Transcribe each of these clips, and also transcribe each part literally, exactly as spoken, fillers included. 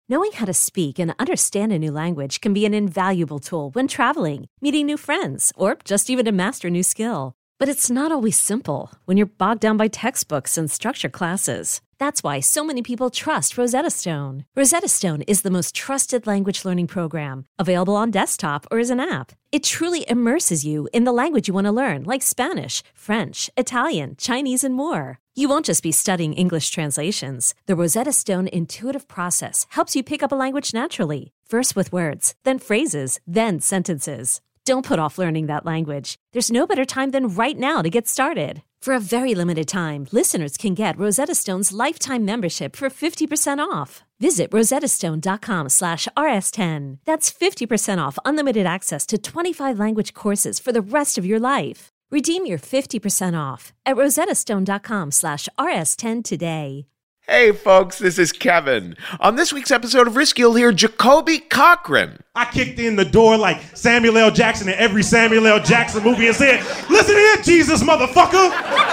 Knowing how to speak and understand a new language can be an invaluable tool when traveling, meeting new friends, or just even to master a new skill. But it's not always simple when you're bogged down by textbooks and structured classes. That's why so many people trust Rosetta Stone. Rosetta Stone is the most trusted language learning program, available on desktop or as an app. It truly immerses you in the language you want to learn, like Spanish, French, Italian, Chinese, and more. You won't just be studying English translations. The Rosetta Stone intuitive process helps you pick up a language naturally, first with words, then phrases, then sentences. Don't put off learning that language. There's no better time than right now to get started. For a very limited time, listeners can get Rosetta Stone's lifetime membership for fifty percent off. Visit rosettastone.com slash rs10. That's fifty percent off unlimited access to twenty-five language courses for the rest of your life. Redeem your fifty percent off at rosettastone.com slash rs10 today. Hey folks, this is Kevin. On this week's episode of Risk, you'll hear Jacoby Cochran. I kicked in the door like Samuel L. Jackson in every Samuel L. Jackson movie and said, "Listen here, Jesus, motherfucker!"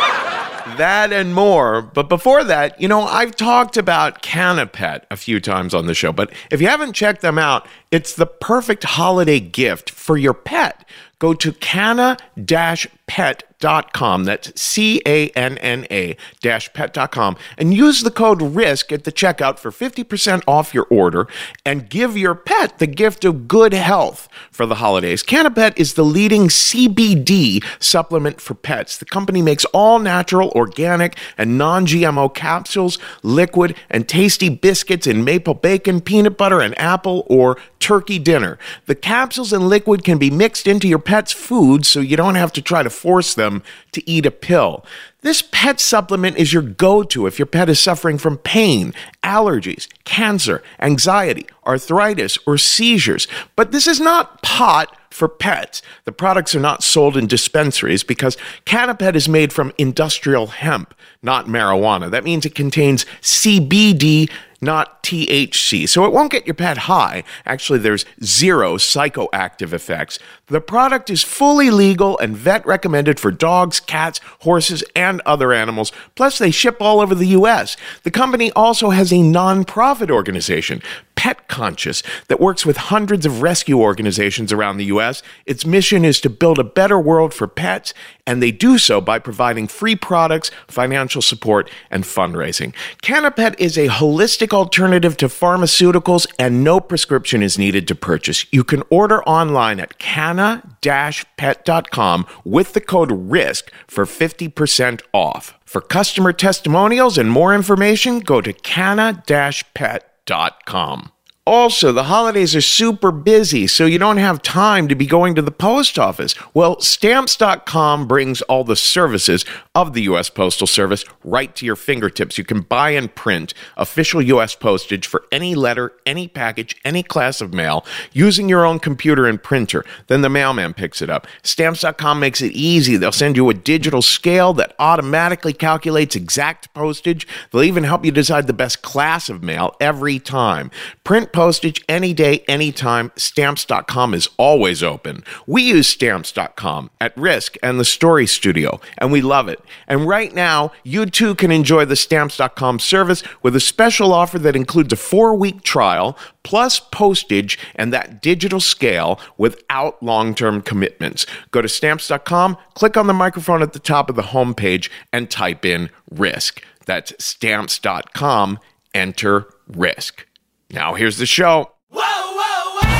That and more. But before that, you know, I've talked about Canapet a few times on the show, but if you haven't checked them out, it's the perfect holiday gift for your pet. Go to canna dash pet dot com, that's C A N N A dash pet dot com, and use the code RISK at the checkout for fifty percent off your order and give your pet the gift of good health for the holidays. Canapet is the leading C B D supplement for pets. The company makes all natural, organic, and non-G M O capsules, liquid, and tasty biscuits in maple bacon, peanut butter, and apple or turkey dinner. The capsules and liquid can be mixed into your pet's food so you don't have to try to force them to eat a pill. This pet supplement is your go-to if your pet is suffering from pain, allergies, cancer, anxiety, arthritis, or seizures. But this is not pot for pets. The products are not sold in dispensaries because Canapet is made from industrial hemp, not marijuana. That means it contains C B D, not T H C, so it won't get your pet high. Actually, there's zero psychoactive effects. The product is fully legal and vet recommended for dogs, cats, horses, and other animals. Plus, they ship all over the U S. The company also has a nonprofit organization, Pet Conscious, that works with hundreds of rescue organizations around the U S. Its mission is to build a better world for pets, and they do so by providing free products, financial support, and fundraising. Canapet is a holistic alternative to pharmaceuticals, and no prescription is needed to purchase. You can order online at canna dash pet dot com with the code RISK for fifty percent off. For customer testimonials and more information, go to canna dash pet dot com. Also, the holidays are super busy, so you don't have time to be going to the post office. Well, stamps dot com brings all the services of the U S Postal Service right to your fingertips. You can buy and print official U S postage for any letter, any package, any class of mail using your own computer and printer. Then the mailman picks it up. stamps dot com makes it easy. They'll send you a digital scale that automatically calculates exact postage. They'll even help you decide the best class of mail every time. Print postage any day, anytime. Stamps dot com is always open. We use Stamps dot com at Risk and the Story Studio, and we love it. And right now, you too can enjoy the Stamps dot com service with a special offer that includes a four-week trial, plus postage and that digital scale without long-term commitments. Go to Stamps dot com, click on the microphone at the top of the homepage, and type in RISK. That's Stamps dot com, enter RISK. Now here's the show. Whoa, whoa, whoa.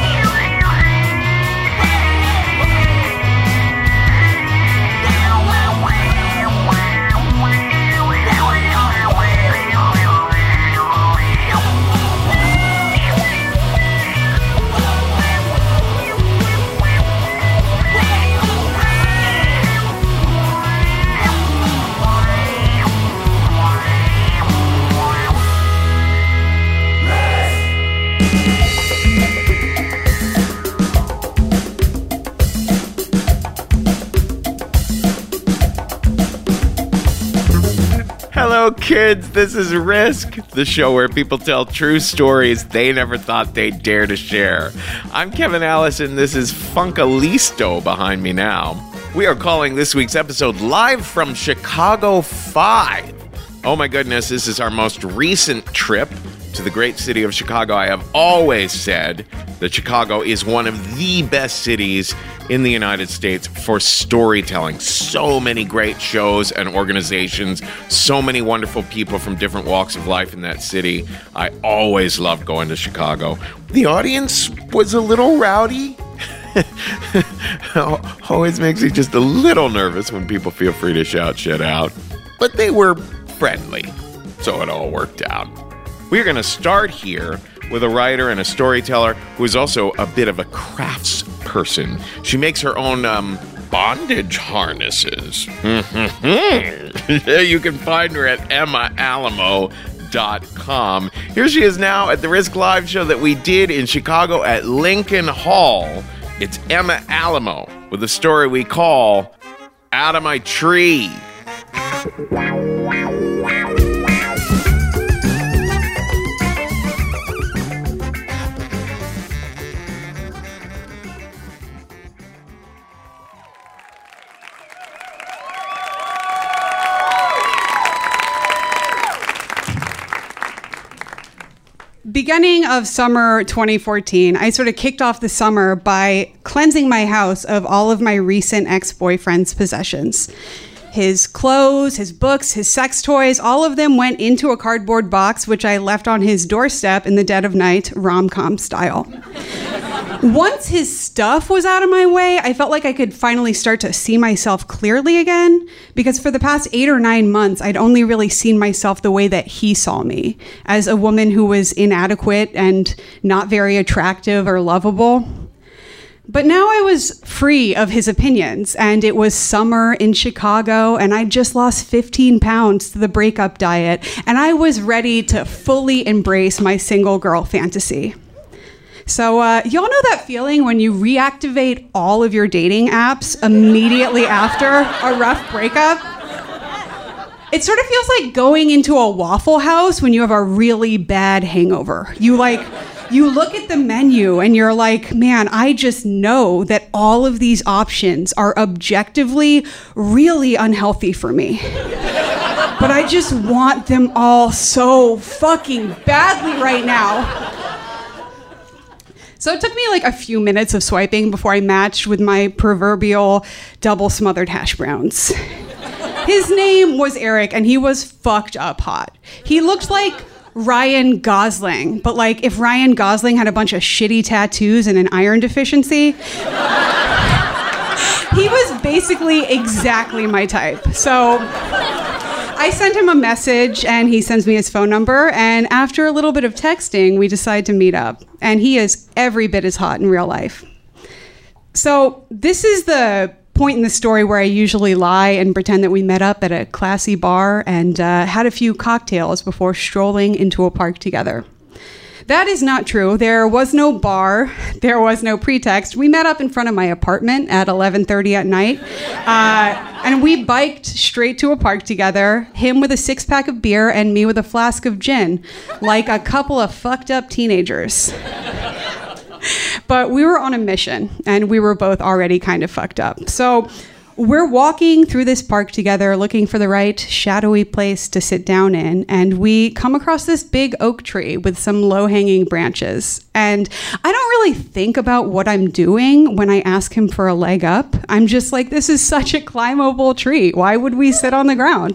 Hello, kids. This is Risk, the show where people tell true stories they never thought they'd dare to share. I'm Kevin Allison. This is Funkalisto behind me now. We are calling this week's episode Live from Chicago five. Oh my goodness, this is our most recent trip to the great city of Chicago. I have always said that Chicago is one of the best cities in the United States for storytelling. So many great shows and organizations, so many wonderful people from different walks of life in that city. I always loved going to Chicago. The audience was a little rowdy. Always makes me just a little nervous when people feel free to shout shit out. But they were friendly, so it all worked out. We're going to start here with a writer and a storyteller who is also a bit of a crafts person. She makes her own um, bondage harnesses. You can find her at emma alamo dot com. Here she is now at the Risk Live show that we did in Chicago at Lincoln Hall. It's Emma Alamo with a story we call Out of My Tree. Beginning of summer twenty fourteen, I sort of kicked off the summer by cleansing my house of all of my recent ex-boyfriend's possessions. His clothes, his books, his sex toys, all of them went into a cardboard box, which I left on his doorstep in the dead of night, rom-com style. Once his stuff was out of my way, I felt like I could finally start to see myself clearly again, because for the past eight or nine months, I'd only really seen myself the way that he saw me, as a woman who was inadequate and not very attractive or lovable. But now I was free of his opinions, and it was summer in Chicago, and I just lost fifteen pounds to the breakup diet, and I was ready to fully embrace my single girl fantasy. So uh, y'all know that feeling when you reactivate all of your dating apps immediately after a rough breakup? It sort of feels like going into a Waffle House when you have a really bad hangover. You like, you look at the menu and you're like, man, I just know that all of these options are objectively really unhealthy for me. But I just want them all so fucking badly right now. So it took me like a few minutes of swiping before I matched with my proverbial double smothered hash browns. His name was Eric, and he was fucked up hot. He looked like Ryan Gosling, but like if Ryan Gosling had a bunch of shitty tattoos and an iron deficiency. He was basically exactly my type. So I sent him a message, and he sends me his phone number, and after a little bit of texting, we decide to meet up, and he is every bit as hot in real life. So this is the point in the story where I usually lie and pretend that we met up at a classy bar and uh, had a few cocktails before strolling into a park together. That is not true. There was no bar. There was no pretext. We met up in front of my apartment at eleven thirty at night, uh, and we biked straight to a park together, him with a six-pack of beer and me with a flask of gin, like a couple of fucked up teenagers. But we were on a mission, and we were both already kind of fucked up. So we're walking through this park together, looking for the right shadowy place to sit down in, and we come across this big oak tree with some low-hanging branches. And I don't really think about what I'm doing when I ask him for a leg up. I'm just like, this is such a climbable tree. Why would we sit on the ground?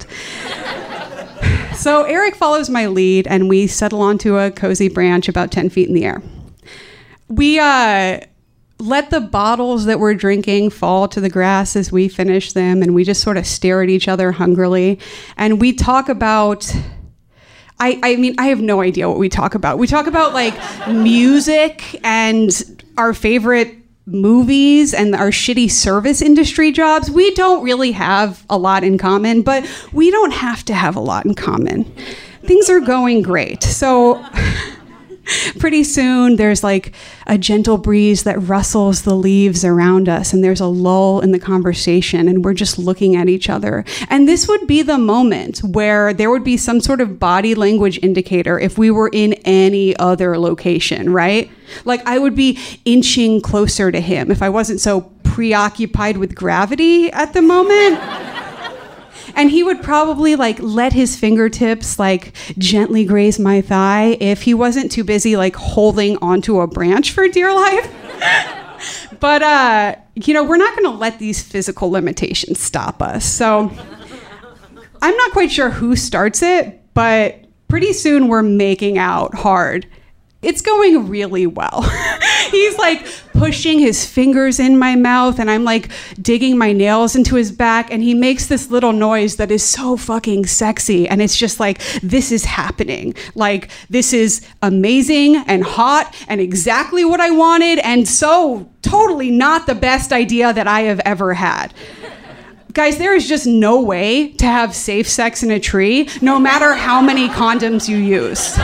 So Eric follows my lead, and we settle onto a cozy branch about ten feet in the air. We uh, let the bottles that we're drinking fall to the grass as we finish them, and we just sort of stare at each other hungrily. And we talk about, I, I mean, I have no idea what we talk about. We talk about like music and our favorite movies and our shitty service industry jobs. We don't really have a lot in common, but we don't have to have a lot in common. Things are going great. So pretty soon there's like a gentle breeze that rustles the leaves around us, and there's a lull in the conversation, and we're just looking at each other. And this would be the moment where there would be some sort of body language indicator if we were in any other location, right? Like I would be inching closer to him if I wasn't so preoccupied with gravity at the moment. And he would probably like let his fingertips like gently graze my thigh if he wasn't too busy like holding onto a branch for dear life. But, uh, you know, we're not going to let these physical limitations stop us. So I'm not quite sure who starts it, but pretty soon we're making out hard. It's going really well. He's like pushing his fingers in my mouth and I'm like digging my nails into his back and he makes this little noise that is so fucking sexy and it's just like, this is happening. Like, this is amazing and hot and exactly what I wanted and so totally not the best idea that I have ever had. Guys, there is just no way to have safe sex in a tree, no matter how many condoms you use.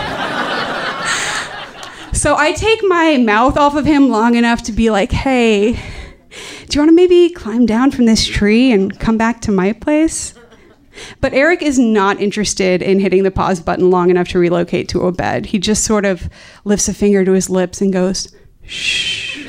So I take my mouth off of him long enough to be like, hey, do you want to maybe climb down from this tree and come back to my place? But Eric is not interested in hitting the pause button long enough to relocate to a bed. He just sort of lifts a finger to his lips and goes, shh.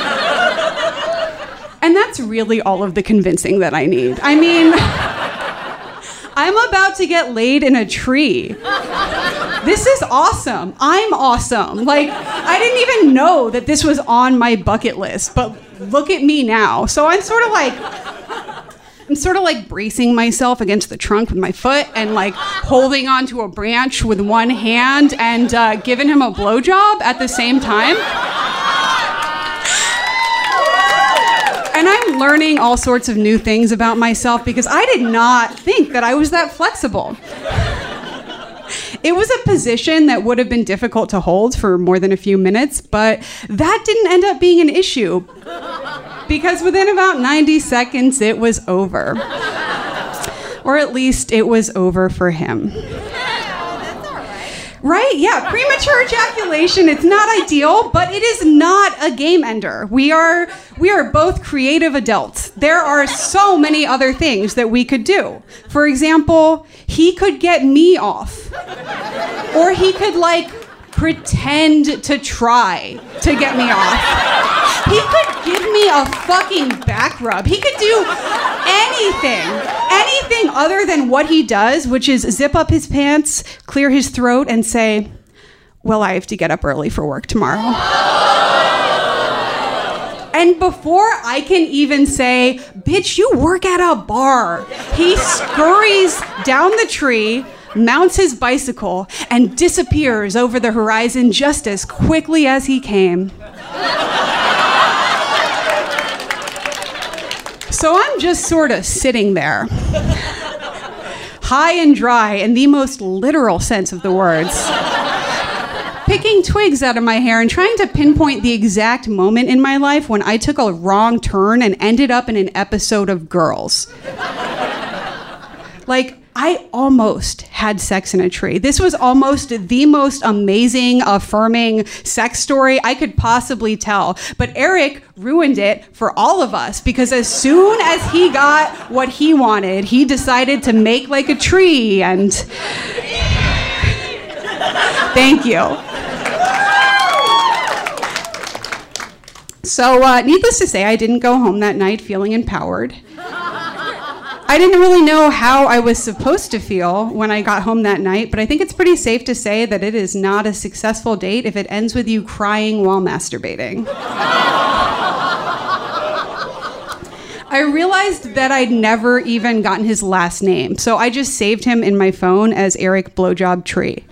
And that's really all of the convincing that I need. I mean, I'm about to get laid in a tree. This is awesome. I'm awesome. Like, I didn't even know that this was on my bucket list, but look at me now. So I'm sort of like, I'm sort of like bracing myself against the trunk with my foot and like holding onto a branch with one hand and uh, giving him a blowjob at the same time. And I'm learning all sorts of new things about myself because I did not think that I was that flexible. It was a position that would have been difficult to hold for more than a few minutes, but that didn't end up being an issue because within about ninety seconds, it was over. Or at least it was over for him. Right? Yeah, premature ejaculation, it's not ideal, but it is not a game ender. We are we are both creative adults. There are so many other things that we could do. For example, he could get me off. Or he could like pretend to try to get me off. He could give me a fucking back rub. He could do anything. Anything other than what he does, which is zip up his pants, clear his throat, and say, well, I have to get up early for work tomorrow. And before I can even say, bitch, you work at a bar, he scurries down the tree, mounts his bicycle, and disappears over the horizon just as quickly as he came. So I'm just sort of sitting there, high and dry in the most literal sense of the words, picking twigs out of my hair and trying to pinpoint the exact moment in my life when I took a wrong turn and ended up in an episode of Girls. Like, I almost had sex in a tree. This was almost the most amazing, affirming sex story I could possibly tell. But Eric ruined it for all of us because as soon as he got what he wanted, he decided to make like a tree and... Thank you. So, uh, needless to say, I didn't go home that night feeling empowered. I didn't really know how I was supposed to feel when I got home that night, but I think it's pretty safe to say that it is not a successful date if it ends with you crying while masturbating. I realized that I'd never even gotten his last name, so I just saved him in my phone as Eric Blowjob Tree.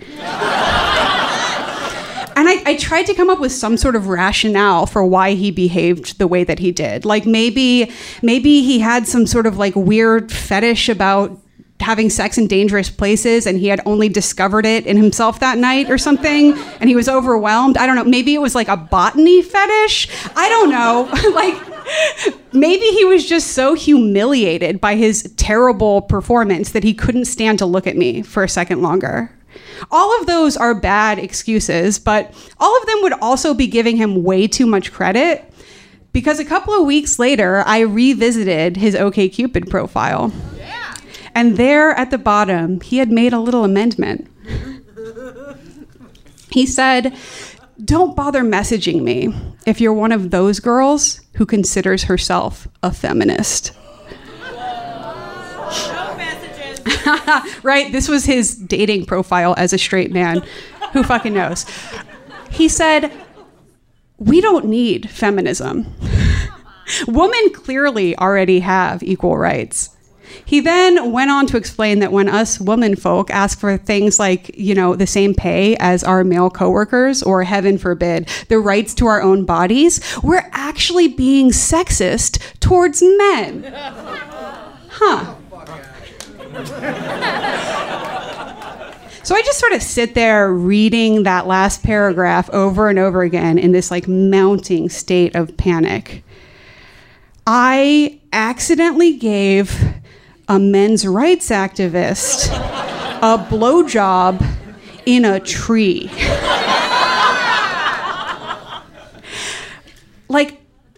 And I, I tried to come up with some sort of rationale for why he behaved the way that he did. Like maybe, maybe he had some sort of like weird fetish about having sex in dangerous places and he had only discovered it in himself that night or something and he was overwhelmed. I don't know. Maybe it was like a botany fetish. I don't know. Like maybe he was just so humiliated by his terrible performance that he couldn't stand to look at me for a second longer. All of those are bad excuses, but all of them would also be giving him way too much credit because a couple of weeks later, I revisited his OkCupid profile. Yeah. And there at the bottom, he had made a little amendment. He said, don't bother messaging me if you're one of those girls who considers herself a feminist. No messages. Right? This was his dating profile as a straight man. Who fucking knows? He said, we don't need feminism. Women clearly already have equal rights. He then went on to explain that when us woman folk ask for things like, you know, the same pay as our male coworkers, or heaven forbid, the rights to our own bodies, we're actually being sexist towards men. Huh. So I just sort of sit there reading that last paragraph over and over again in this like mounting state of panic. I accidentally gave a men's rights activist a blowjob in a tree. Like,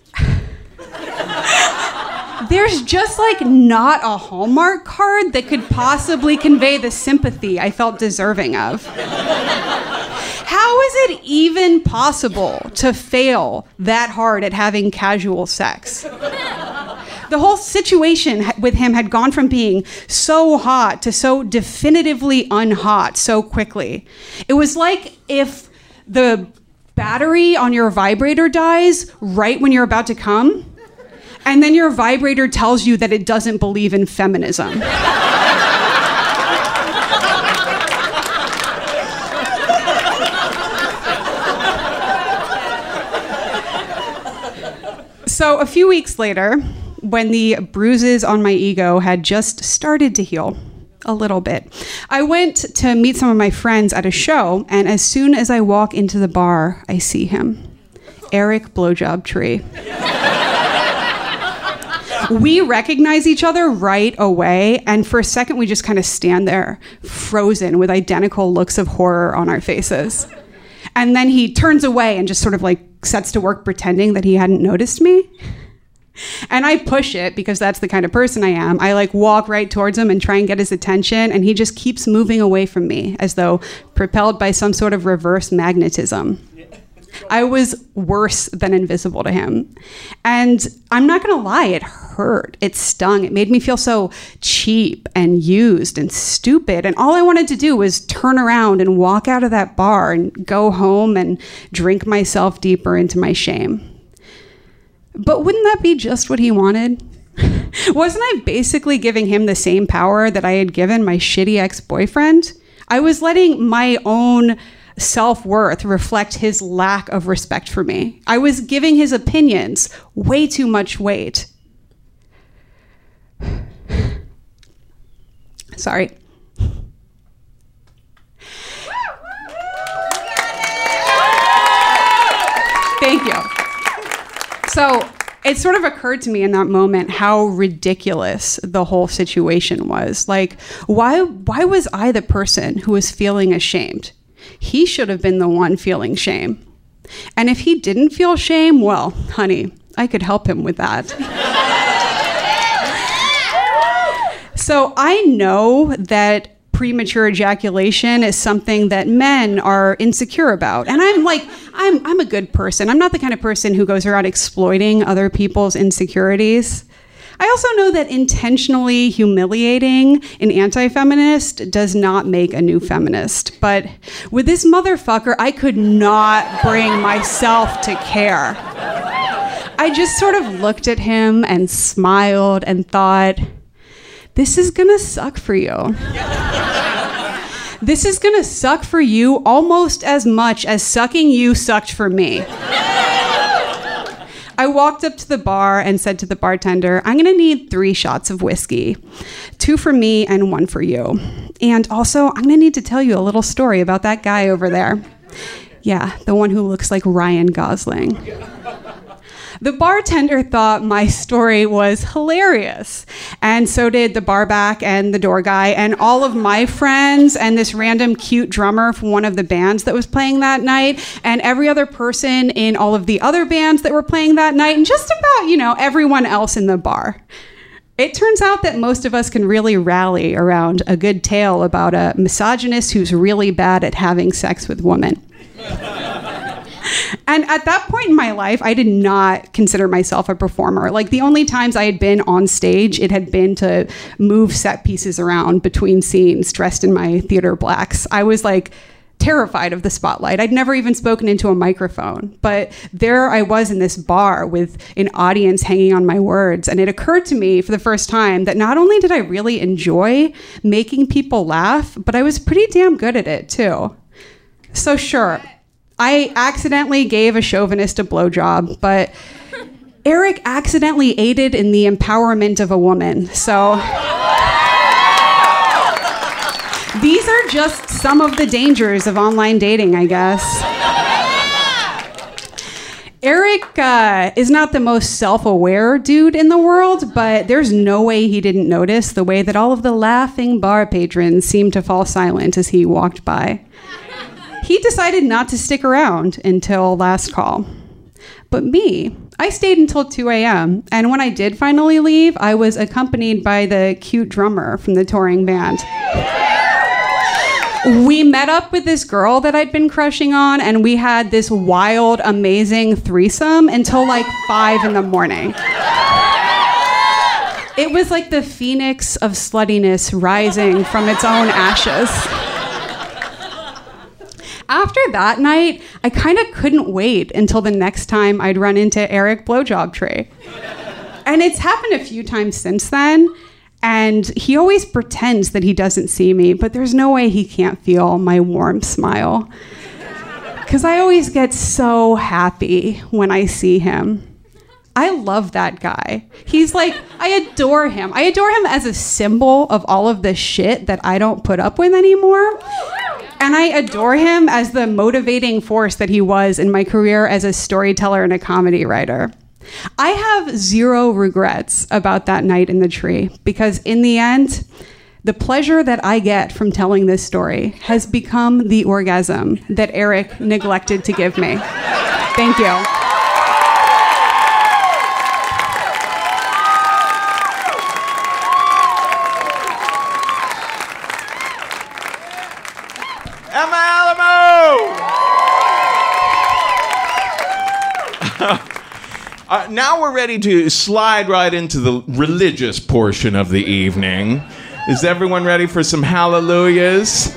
there's just like not a Hallmark card that could possibly convey the sympathy I felt deserving of. How is it even possible to fail that hard at having casual sex? The whole situation with him had gone from being so hot to so definitively unhot so quickly. It was like if the battery on your vibrator dies right when you're about to come, and then your vibrator tells you that it doesn't believe in feminism. So a few weeks later, when the bruises on my ego had just started to heal a little bit, I went to meet some of my friends at a show, and as soon as I walk into the bar, I see him. Eric Blowjob Tree. We recognize each other right away, and for a second we just kind of stand there, frozen, with identical looks of horror on our faces. And then he turns away and just sort of like sets to work pretending that he hadn't noticed me. And I push it because that's the kind of person I am. I like walk right towards him and try and get his attention, and he just keeps moving away from me as though propelled by some sort of reverse magnetism. I was worse than invisible to him. And I'm not gonna lie, it hurt. It stung. It made me feel so cheap and used and stupid. And all I wanted to do was turn around and walk out of that bar and go home and drink myself deeper into my shame. But wouldn't that be just what he wanted? Wasn't I basically giving him the same power that I had given my shitty ex-boyfriend? I was letting my own self-worth reflect his lack of respect for me. I was giving his opinions way too much weight. Sorry. Thank you. So it sort of occurred to me in that moment how ridiculous the whole situation was. Like, why, why was I the person who was feeling ashamed? He should have been the one feeling shame. And if he didn't feel shame, well, honey, I could help him with that. So I know that premature ejaculation is something that men are insecure about. And I'm like, I'm I'm a good person. I'm not the kind of person who goes around exploiting other people's insecurities. I also know that intentionally humiliating an anti-feminist does not make a new feminist. But with this motherfucker, I could not bring myself to care. I just sort of looked at him and smiled and thought, this is gonna suck for you. This is gonna suck for you almost as much as sucking you sucked for me. I walked up to the bar and said to the bartender, I'm gonna need three shots of whiskey, two for me and one for you. And also, I'm gonna need to tell you a little story about that guy over there. Yeah, the one who looks like Ryan Gosling. The bartender thought my story was hilarious, and so did the barback and the door guy and all of my friends and this random cute drummer from one of the bands that was playing that night, and every other person in all of the other bands that were playing that night, and just about, you know, everyone else in the bar. It turns out that most of us can really rally around a good tale about a misogynist who's really bad at having sex with women. And at that point in my life, I did not consider myself a performer. Like, the only times I had been on stage, it had been to move set pieces around between scenes dressed in my theater blacks. I was like terrified of the spotlight. I'd never even spoken into a microphone. But there I was in this bar with an audience hanging on my words. And it occurred to me for the first time that not only did I really enjoy making people laugh, but I was pretty damn good at it too. So sure, I accidentally gave a chauvinist a blowjob, but Eric accidentally aided in the empowerment of a woman. So these are just some of the dangers of online dating, I guess. Eric uh, is not the most self-aware dude in the world, but there's no way he didn't notice the way that all of the laughing bar patrons seemed to fall silent as he walked by. He decided not to stick around until last call. But me, I stayed until two a.m. And when I did finally leave, I was accompanied by the cute drummer from the touring band. We met up with this girl that I'd been crushing on, and we had this wild, amazing threesome until like five in the morning. It was like the phoenix of sluttiness rising from its own ashes. After that night, I kind of couldn't wait until the next time I'd run into Eric Blowjob Tree. And it's happened a few times since then. And he always pretends that he doesn't see me, but there's no way he can't feel my warm smile. Because I always get so happy when I see him. I love that guy. He's like, I adore him. I adore him as a symbol of all of the shit that I don't put up with anymore. And I adore him as the motivating force that he was in my career as a storyteller and a comedy writer. I have zero regrets about that night in the tree, because in the end, the pleasure that I get from telling this story has become the orgasm that Eric neglected to give me. Thank you. Emma Alamo! Uh, now we're ready to slide right into the religious portion of the evening. Is everyone ready for some hallelujahs?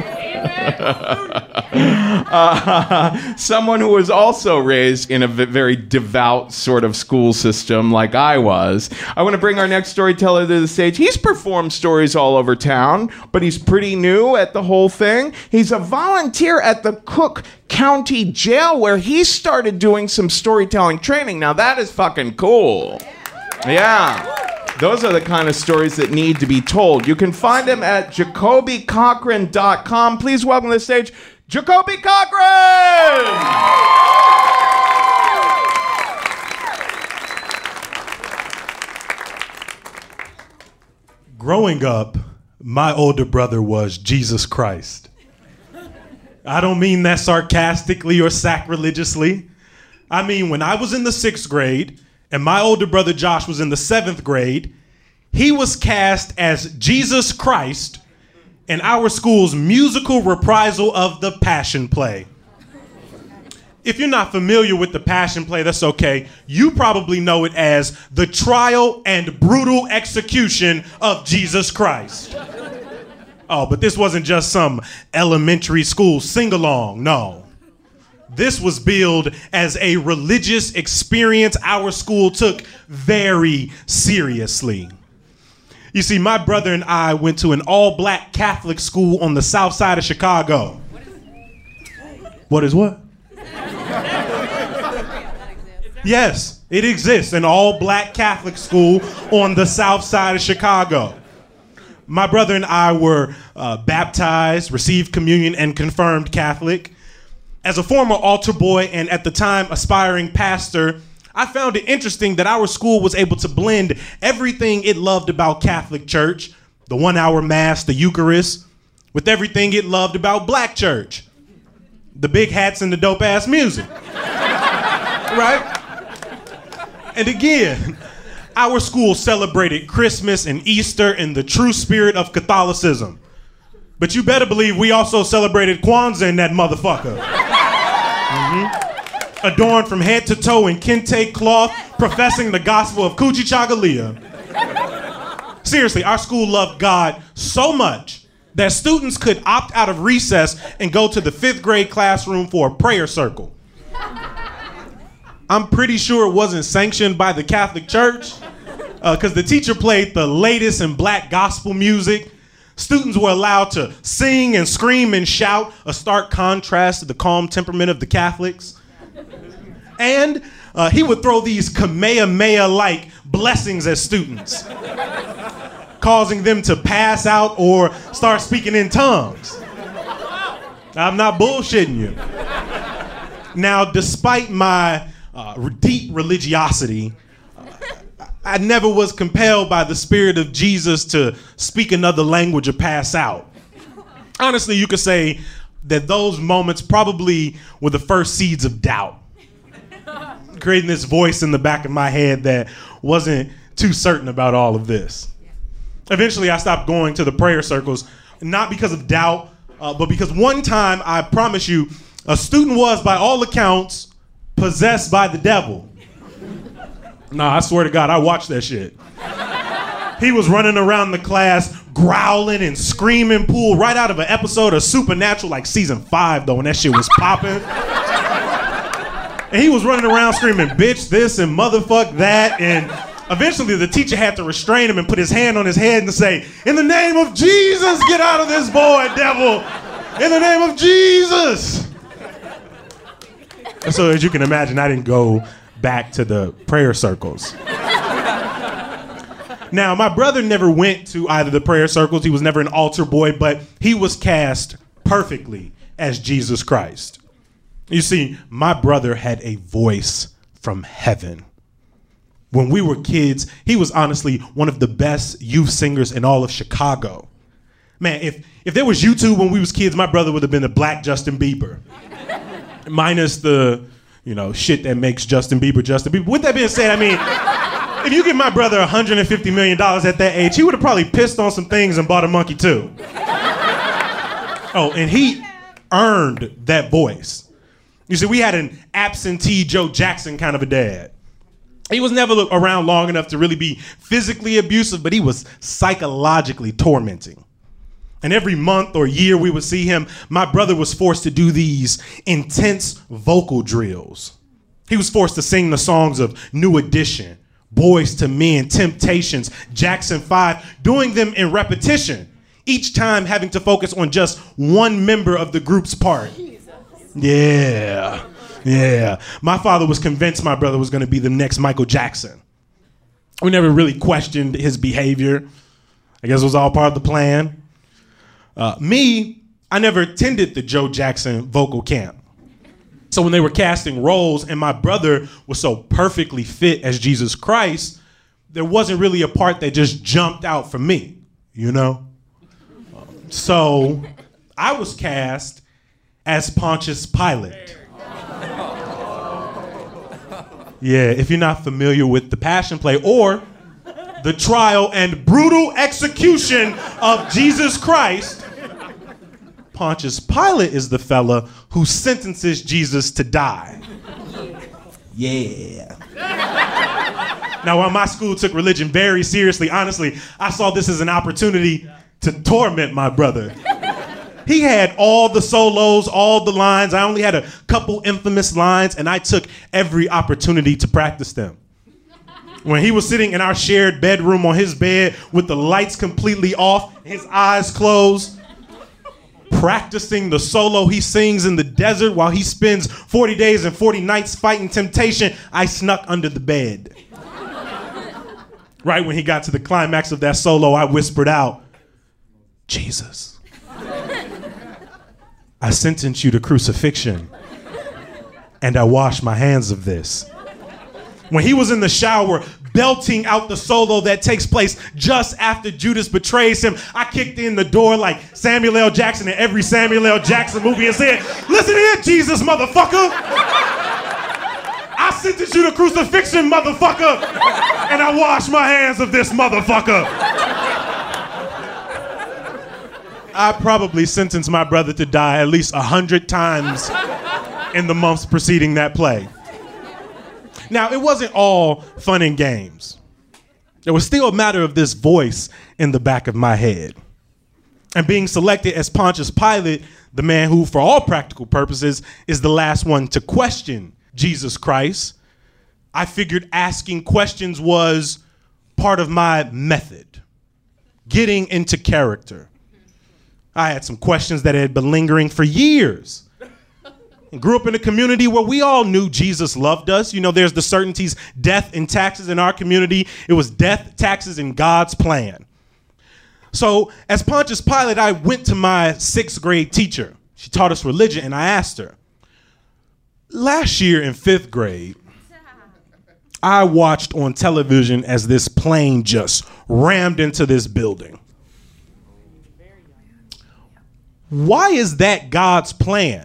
uh, someone who was also raised in a v- very devout sort of school system like I was. I want to bring our next storyteller to the stage. He's performed stories all over town, but he's pretty new at the whole thing. He's a volunteer at the Cook County Jail, where he started doing some storytelling training. Now that is fucking cool. Yeah. Those are the kind of stories that need to be told. You can find him at jacoby cochran dot com. Please welcome to the stage, Jacoby Cochran! Growing up, my older brother was Jesus Christ. I don't mean that sarcastically or sacrilegiously. I mean, when I was in the sixth grade and my older brother Josh was in the seventh grade, he was cast as Jesus Christ in our school's musical reprisal of the Passion Play. If you're not familiar with the Passion Play, that's okay. You probably know it as the trial and brutal execution of Jesus Christ. Oh, but this wasn't just some elementary school sing-along, no. This was billed as a religious experience our school took very seriously. You see, my brother and I went to an all-black Catholic school on the south side of Chicago. What is what? Yes, it exists, an all-black Catholic school on the south side of Chicago. My brother and I were uh, baptized, received communion, and confirmed Catholic. As a former altar boy and at the time aspiring pastor, I found it interesting that our school was able to blend everything it loved about Catholic church, the one-hour mass, the Eucharist, with everything it loved about black church, the big hats and the dope-ass music. Right? And again, our school celebrated Christmas and Easter in the true spirit of Catholicism. But you better believe we also celebrated Kwanzaa in that motherfucker. Mm-hmm. adorned from head to toe in kente cloth, professing the gospel of Kujichagulia. Seriously, our school loved God so much that students could opt out of recess and go to the fifth grade classroom for a prayer circle. I'm pretty sure it wasn't sanctioned by the Catholic Church, because uh, the teacher played the latest in black gospel music. Students were allowed to sing and scream and shout, a stark contrast to the calm temperament of the Catholics. And uh, he would throw these Kamehameha-like blessings at students, causing them to pass out or start speaking in tongues. I'm not bullshitting you. Now, despite my uh, deep religiosity, I never was compelled by the Spirit of Jesus to speak another language or pass out. Honestly, you could say that those moments probably were the first seeds of doubt, creating this voice in the back of my head that wasn't too certain about all of this. Eventually, I stopped going to the prayer circles, not because of doubt, uh, but because one time, I promise you, a student was, by all accounts, possessed by the devil. Nah, I swear to God, I watched that shit. He was running around the class, growling and screaming, pulled right out of an episode of Supernatural, like season five, though, when that shit was popping. And he was running around screaming, bitch this and motherfuck that. And eventually the teacher had to restrain him and put his hand on his head and say, in the name of Jesus, get out of this boy, devil. In the name of Jesus. And so as you can imagine, I didn't go back to the prayer circles. Now, my brother never went to either the prayer circles. He was never an altar boy, but he was cast perfectly as Jesus Christ. You see, my brother had a voice from heaven. When we were kids, he was honestly one of the best youth singers in all of Chicago. Man, if, if there was YouTube when we was kids, my brother would have been the black Justin Bieber. Minus the, you know, shit that makes Justin Bieber Justin Bieber. With that being said, I mean, if you give my brother one hundred fifty million dollars at that age, he would have probably pissed on some things and bought a monkey too. Oh, and he earned that voice. You see, we had an absentee Joe Jackson kind of a dad. He was never around long enough to really be physically abusive, but he was psychologically tormenting. And every month or year we would see him, my brother was forced to do these intense vocal drills. He was forced to sing the songs of New Edition, Boys to Men, Temptations, Jackson five, doing them in repetition, each time having to focus on just one member of the group's part. Yeah, yeah. My father was convinced my brother was going to be the next Michael Jackson. We never really questioned his behavior. I guess it was all part of the plan. Uh, me, I never attended the Joe Jackson vocal camp. So when they were casting roles and my brother was so perfectly fit as Jesus Christ, there wasn't really a part that just jumped out for me, you know? Um, so I was cast as Pontius Pilate. Yeah, if you're not familiar with the Passion Play or the trial and brutal execution of Jesus Christ, Pontius Pilate is the fella who sentences Jesus to die. Yeah. Now, while my school took religion very seriously, honestly, I saw this as an opportunity to torment my brother. He had all the solos, all the lines. I only had a couple infamous lines, and I took every opportunity to practice them. When he was sitting in our shared bedroom on his bed with the lights completely off, his eyes closed, practicing the solo he sings in the desert while he spends forty days and forty nights fighting temptation, I snuck under the bed. Right when he got to the climax of that solo, I whispered out, Jesus, I sentence you to crucifixion, and I wash my hands of this. When he was in the shower, belting out the solo that takes place just after Judas betrays him, I kicked in the door like Samuel L. Jackson in every Samuel L. Jackson movie and said, listen here, Jesus, motherfucker. I sentence you to crucifixion, motherfucker, and I wash my hands of this motherfucker. I probably sentenced my brother to die at least a hundred times in the months preceding that play. Now, it wasn't all fun and games. It was still a matter of this voice in the back of my head. And being selected as Pontius Pilate, the man who, for all practical purposes, is the last one to question Jesus Christ, I figured asking questions was part of my method, getting into character. I had some questions that had been lingering for years. And grew up in a community where we all knew Jesus loved us. You know, there's the certainties, death and taxes in our community. It was death, taxes, and God's plan. So as Pontius Pilate, I went to my sixth grade teacher. She taught us religion, and I asked her, last year in fifth grade, I watched on television as this plane just rammed into this building. Why is that God's plan?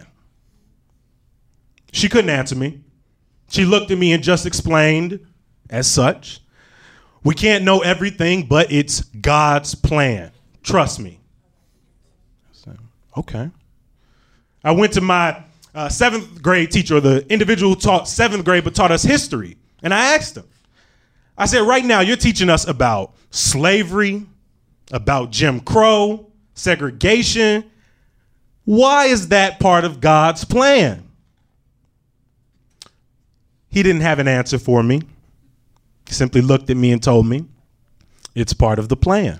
She couldn't answer me. She looked at me and just explained as such. We can't know everything, but it's God's plan. Trust me. I said, okay. I went to my uh, seventh grade teacher, the individual who taught seventh grade but taught us history. And I asked him, I said, right now you're teaching us about slavery, about Jim Crow, segregation. Why is that part of God's plan? He didn't have an answer for me. He simply looked at me and told me, it's part of the plan.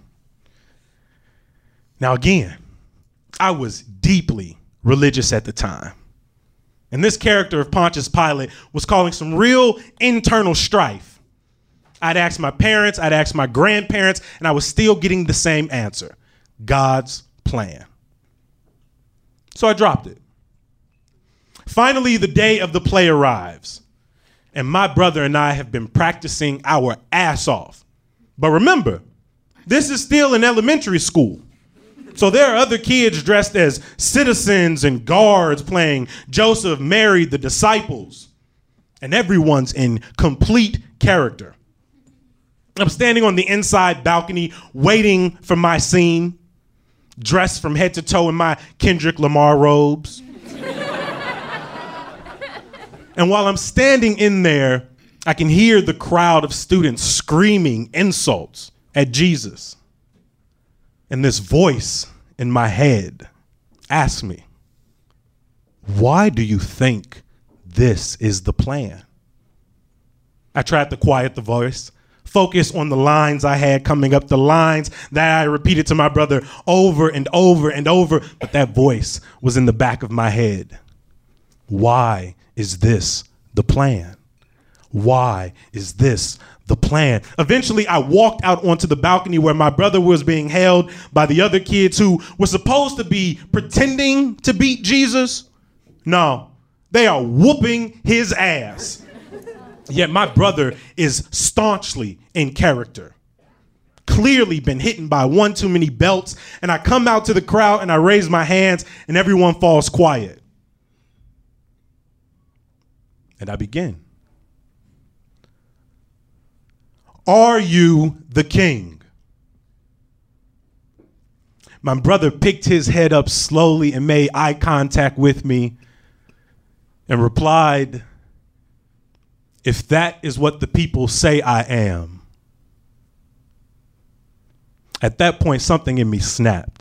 Now, again, I was deeply religious at the time. And this character of Pontius Pilate was causing some real internal strife. I'd asked my parents, I'd asked my grandparents, and I was still getting the same answer, God's plan. So I dropped it. Finally, the day of the play arrives. And my brother and I have been practicing our ass off. But remember, this is still an elementary school. So there are other kids dressed as citizens and guards playing Joseph, Mary, the disciples. And everyone's in complete character. I'm standing on the inside balcony waiting for my scene, dressed from head to toe in my Kendrick Lamar robes. And while I'm standing in there, I can hear the crowd of students screaming insults at Jesus. And this voice in my head asks me, why do you think this is the plan? I tried to quiet the voice, focus on the lines I had coming up, the lines that I repeated to my brother over and over and over, but that voice was in the back of my head. Why is this the plan? Why is this the plan? Eventually, I walked out onto the balcony where my brother was being held by the other kids who were supposed to be pretending to beat Jesus. No, they are whooping his ass. Yet my brother is staunchly in character. Clearly been hit by one too many belts. And I come out to the crowd and I raise my hands and everyone falls quiet. And I begin. Are you the king? My brother picked his head up slowly and made eye contact with me and replied, if that is what the people say I am. At that point, something in me snapped.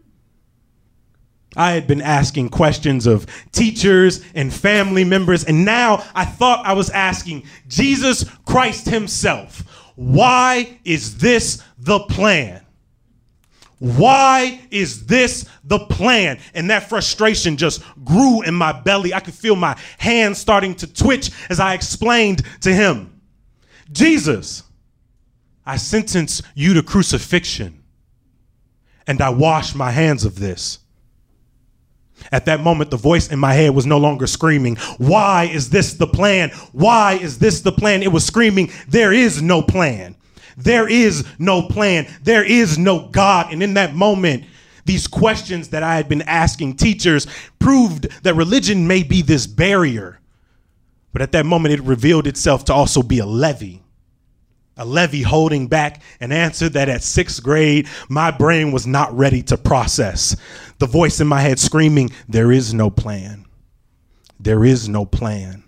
I had been asking questions of teachers and family members, and now I thought I was asking Jesus Christ himself, why is this the plan? Why is this the plan? And that frustration just grew in my belly. I could feel my hands starting to twitch as I explained to him, Jesus, I sentence you to crucifixion, and I wash my hands of this. At that moment, the voice in my head was no longer screaming, why is this the plan? Why is this the plan? It was screaming, there is no plan. There is no plan. There is no God. And in that moment, these questions that I had been asking teachers proved that religion may be this barrier. But at that moment, it revealed itself to also be a levee. A levee holding back an answer that at sixth grade, my brain was not ready to process. The voice in my head screaming, there is no plan. there is no plan.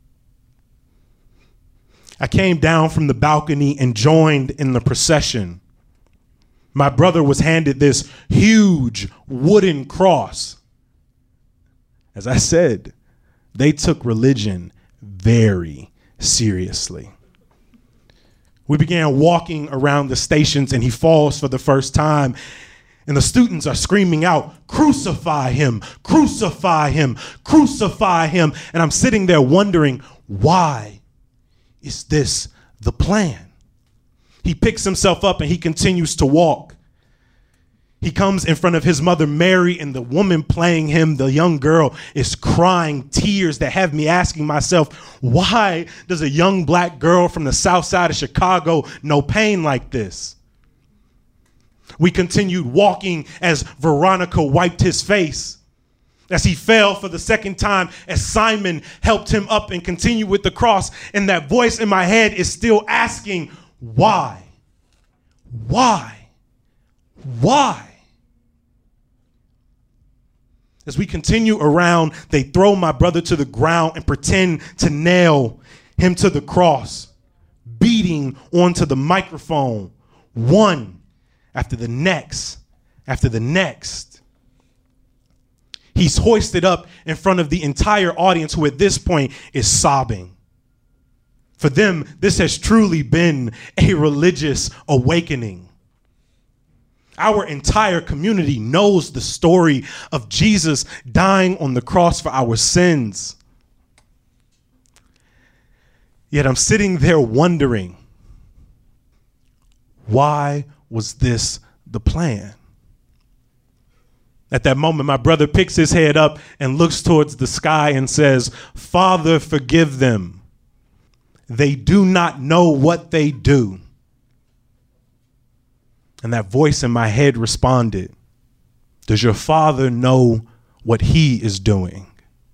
I came down from the balcony and joined in the procession. My brother was handed this huge wooden cross. As I said, they took religion very seriously. We began walking around the stations, and he falls for the first time. And the students are screaming out, "Crucify him, crucify him, crucify him." And I'm sitting there wondering, why is this the plan? He picks himself up and he continues to walk. He comes in front of his mother, Mary, and the woman playing him, the young girl, is crying tears that have me asking myself, why does a young black girl from the south side of Chicago know pain like this? We continued walking as Veronica wiped his face, as he fell for the second time, as Simon helped him up and continued with the cross. And that voice in my head is still asking, why? Why? Why? As we continue around, they throw my brother to the ground and pretend to nail him to the cross, beating onto the microphone, one after the next, after the next. He's hoisted up in front of the entire audience, who at this point is sobbing. For them, this has truly been a religious awakening. Our entire community knows the story of Jesus dying on the cross for our sins. Yet I'm sitting there wondering, why was this the plan? At that moment, my brother picks his head up and looks towards the sky and says, "Father, forgive them. They do not know what they do." And that voice in my head responded, "Does your father know what he is doing?"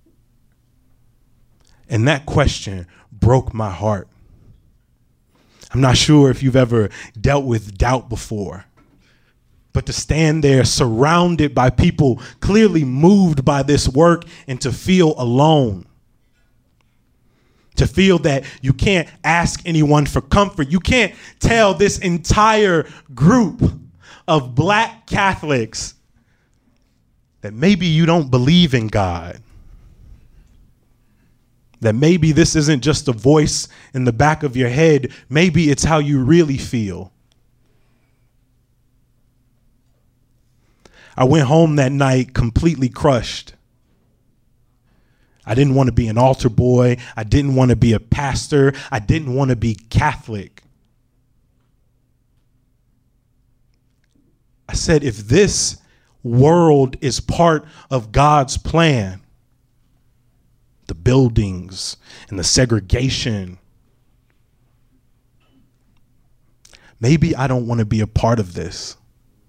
And that question broke my heart. I'm not sure if you've ever dealt with doubt before, but to stand there surrounded by people clearly moved by this work and to feel alone, to feel that you can't ask anyone for comfort. You can't tell this entire group of black Catholics that maybe you don't believe in God, that maybe this isn't just a voice in the back of your head. Maybe it's how you really feel. I went home that night completely crushed. I didn't want to be an altar boy. I didn't want to be a pastor. I didn't want to be Catholic. I said, if this world is part of God's plan, the buildings and the segregation, maybe I don't want to be a part of this.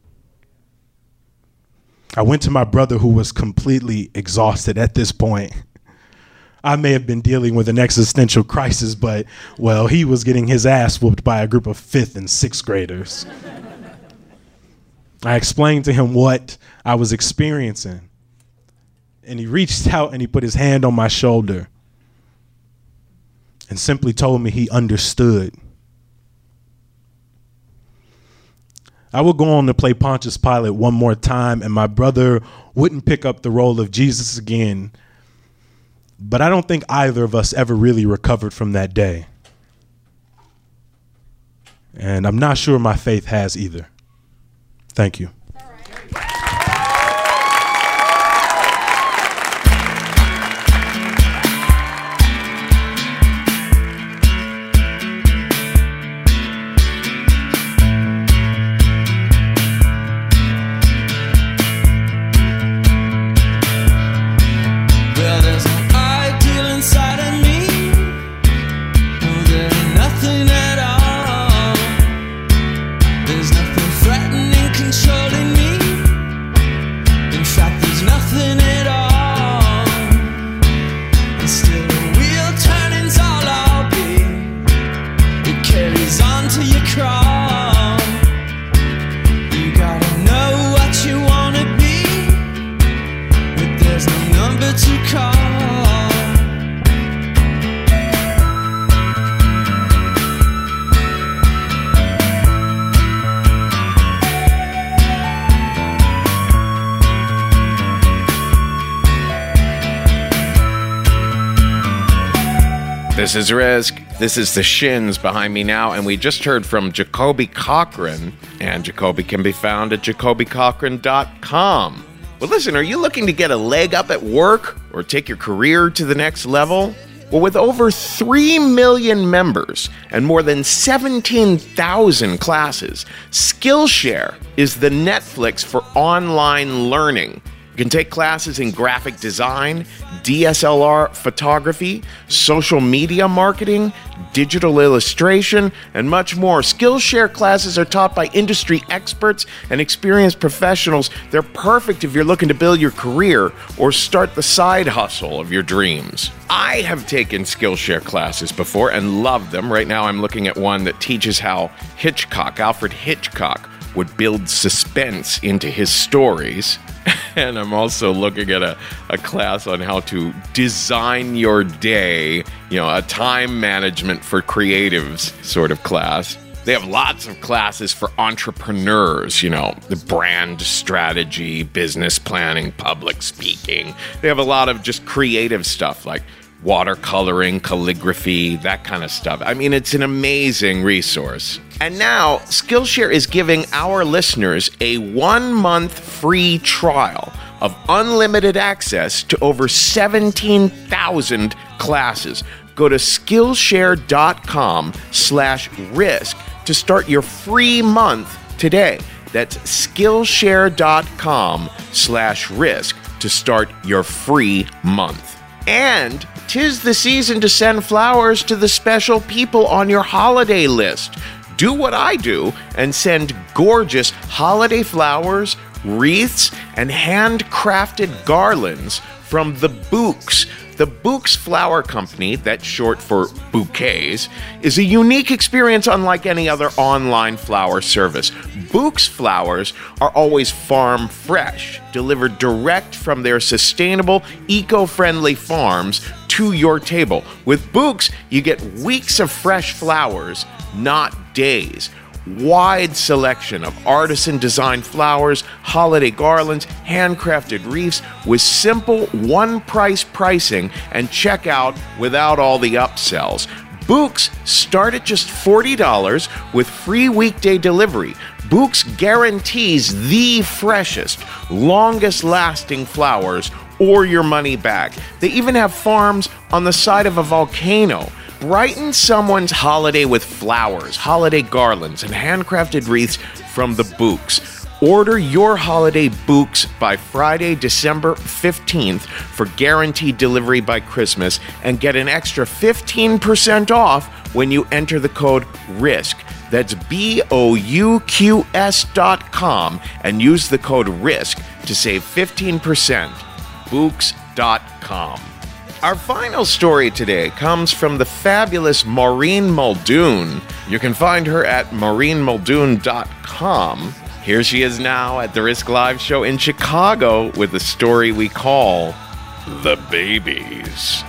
I went to my brother, who was completely exhausted at this point. I may have been dealing with an existential crisis, but, well, he was getting his ass whooped by a group of fifth and sixth graders. I explained to him what I was experiencing, and he reached out and he put his hand on my shoulder and simply told me he understood. I would go on to play Pontius Pilate one more time, and my brother wouldn't pick up the role of Jesus again. But I don't think either of us ever really recovered from that day. And I'm not sure my faith has either. Thank you. There's nothing threatening, controlling. This is Risk. This is the Shins behind me now, and we just heard from Jacoby Cochran, and Jacoby can be found at jacoby cochran dot com. Well, listen, are you looking to get a leg up at work or take your career to the next level? Well, with over three million members and more than seventeen thousand classes, Skillshare is the Netflix for online learning. You can take classes in graphic design, D S L R photography, social media marketing, digital illustration, and much more. Skillshare classes are taught by industry experts and experienced professionals. They're perfect if you're looking to build your career or start the side hustle of your dreams. I have taken Skillshare classes before and loved them. Right now I'm looking at one that teaches how Hitchcock, Alfred Hitchcock, would build suspense into his stories. And I'm also looking at a, a class on how to design your day, you know, a time management for creatives sort of class. They have lots of classes for entrepreneurs, you know, the brand strategy, business planning, public speaking. They have a lot of just creative stuff like watercoloring, calligraphy, that kind of stuff. I mean, it's an amazing resource. And now, Skillshare is giving our listeners a one-month free trial of unlimited access to over seventeen thousand classes. Go to Skillshare.com slash risk to start your free month today. That's Skillshare.com slash risk to start your free month. And 'tis the season to send flowers to the special people on your holiday list. Do what I do and send gorgeous holiday flowers, wreaths, and handcrafted garlands from the Bouqs. The Bouqs Flower Company, that's short for bouquets, is a unique experience unlike any other online flower service. Bouqs flowers are always farm fresh, delivered direct from their sustainable, eco-friendly farms to your table. With Bouqs, you get weeks of fresh flowers, not days. Wide selection of artisan-designed flowers, holiday garlands, handcrafted wreaths with simple one-price pricing and checkout without all the upsells. Bouqs start at just forty dollars with free weekday delivery. Bouqs guarantees the freshest, longest-lasting flowers or your money back. They even have farms on the side of a volcano. Brighten someone's holiday with flowers, holiday garlands, and handcrafted wreaths from the Bouqs. Order your holiday Bouqs by Friday, December fifteenth for guaranteed delivery by Christmas and get an extra fifteen percent off when you enter the code RISK. That's B O U Q S dot com and use the code RISK to save fifteen percent. Bouqs dot com. Our final story today comes from the fabulous Maureen Muldoon. You can find her at maureen muldoon dot com. Here she is now at the Risk Live show in Chicago with the story we call The Babies.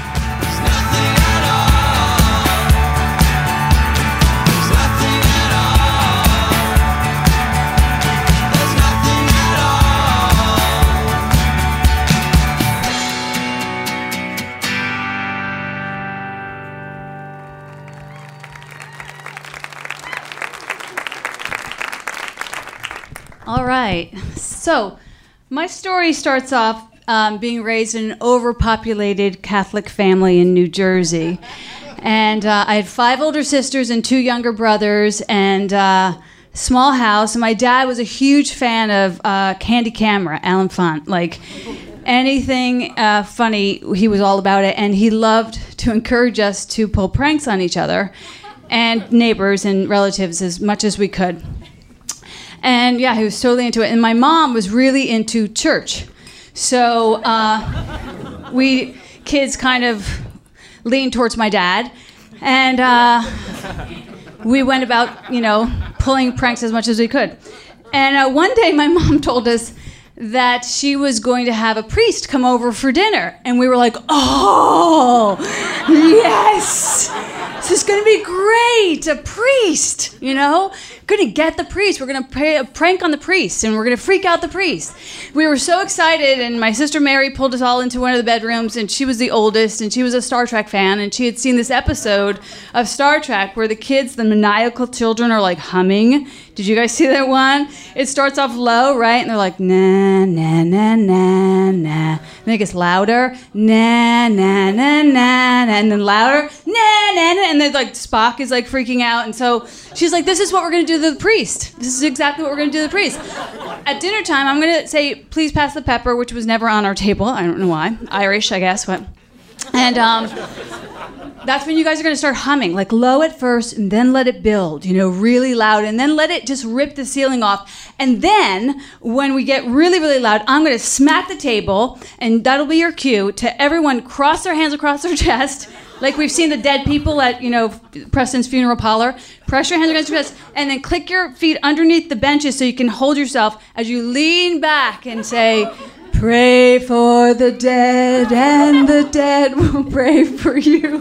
All right. So my story starts off um, being raised in an overpopulated Catholic family in New Jersey. And uh, I had five older sisters and two younger brothers and uh, small house. And my dad was a huge fan of uh, Candy Camera, Alan Font. Like anything uh, funny, he was all about it. And he loved to encourage us to pull pranks on each other and neighbors and relatives as much as we could. And yeah, he was totally into it. And my mom was really into church. So uh, we kids kind of leaned towards my dad. And uh, we went about, you know, pulling pranks as much as we could. And uh, one day my mom told us that she was going to have a priest come over for dinner. And we were like, oh, yes. This is going to be great. A priest, you know? Going to get the priest. We're going to play a prank on the priest, and we're going to freak out the priest. We were so excited, and my sister Mary pulled us all into one of the bedrooms, and she was the oldest, and she was a Star Trek fan, and she had seen this episode of Star Trek where the kids, the maniacal children, are like humming. Did you guys see that one? It starts off low, right? And they're like, na, na, na, na, na. Then it gets louder, na, na, na, na, na, and then louder, na, na, na. And then like Spock is like freaking out. And so she's like, this is what we're going to do to the priest. This is exactly what we're going to do to the priest. At dinner time, I'm going to say, please pass the pepper, which was never on our table. I don't know why. Irish, I guess. But, and um, that's when you guys are going to start humming, like low at first, and then let it build, you know, really loud, and then let it just rip the ceiling off. And then when we get really, really loud, I'm going to smack the table, and that'll be your cue to everyone cross their hands across their chest, like we've seen the dead people at, you know, Preston's funeral parlor. Press your hands against your chest, and then click your feet underneath the benches so you can hold yourself as you lean back and say, pray for the dead, and the dead will pray for you.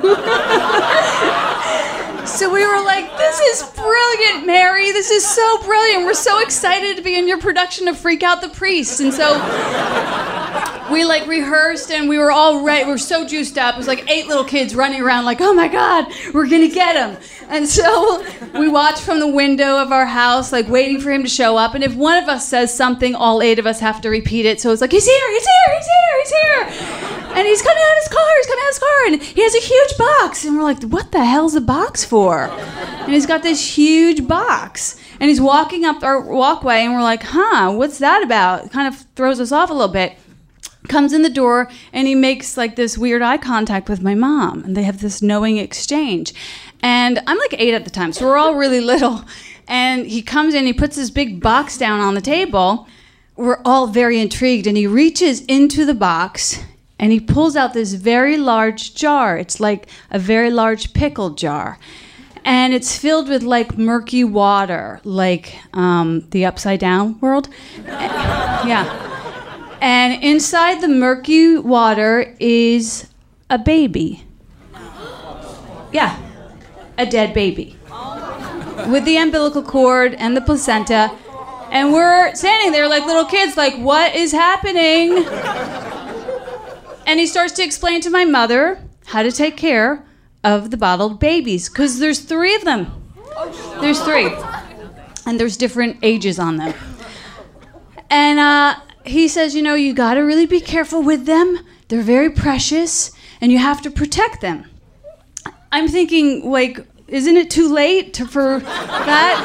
So we were like, this is brilliant, Mary. This is so brilliant. We're so excited to be in your production of Freak Out the Priest. And so we like rehearsed, and we were all ready. We were so juiced up. It was like eight little kids running around like, oh my God, we're gonna get him. And so we watched from the window of our house, like waiting for him to show up. And if one of us says something, all eight of us have to repeat it. So it's like, he's here, he's here, he's here, he's here. And he's coming out of his car, he's coming out of his car, and he has a huge box. And we're like, what the hell's the box for? And he's got this huge box. And he's walking up our walkway, and we're like, huh, what's that about? It kind of throws us off a little bit. Comes in the door, and he makes like this weird eye contact with my mom, and they have this knowing exchange. And I'm like eight at the time, so we're all really little. And he comes in, he puts this big box down on the table. We're all very intrigued, and he reaches into the box, and he pulls out this very large jar. It's like a very large pickle jar. And it's filled with like murky water, like um, the Upside Down world. Yeah. And inside the murky water is a baby. Yeah, a dead baby. With the umbilical cord and the placenta. And we're standing there like little kids, like, what is happening? And he starts to explain to my mother how to take care of the bottled babies, because there's three of them. There's three. And there's different ages on them. And uh, he says, you know, you gotta really be careful with them. They're very precious, and you have to protect them. I'm thinking, like, isn't it too late to, for that?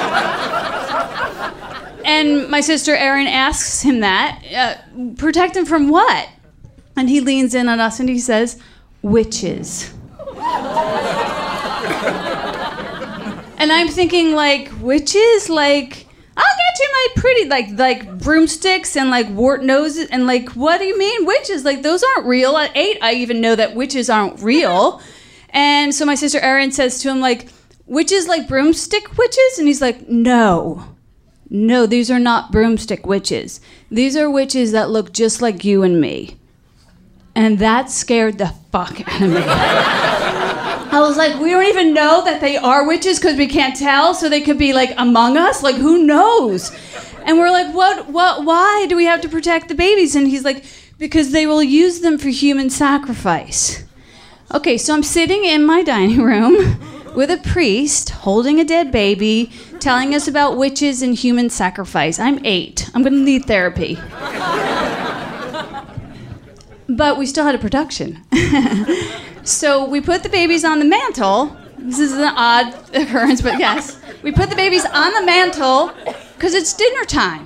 And my sister Erin asks him that. Uh, protect him from what? And he leans in on us and he says, witches. And I'm thinking, like, witches? Like, I'll get you my pretty, like, like broomsticks and, like, wart noses. And, like, what do you mean, witches? Like, those aren't real. At eight, I even know that witches aren't real. And so my sister Erin says to him, like, witches like broomstick witches? And he's like, no. No, these are not broomstick witches. These are witches that look just like you and me. And that scared the fuck out of me. I was like, we don't even know that they are witches because we can't tell, so they could be like among us? Like, who knows? And we're like, what, what, why do we have to protect the babies? And he's like, because they will use them for human sacrifice. Okay, so I'm sitting in my dining room with a priest holding a dead baby, telling us about witches and human sacrifice. I'm eight. I'm gonna need therapy. But we still had a production. So we put the babies on the mantle. This is an odd occurrence, but yes. We put the babies on the mantle because it's dinner time.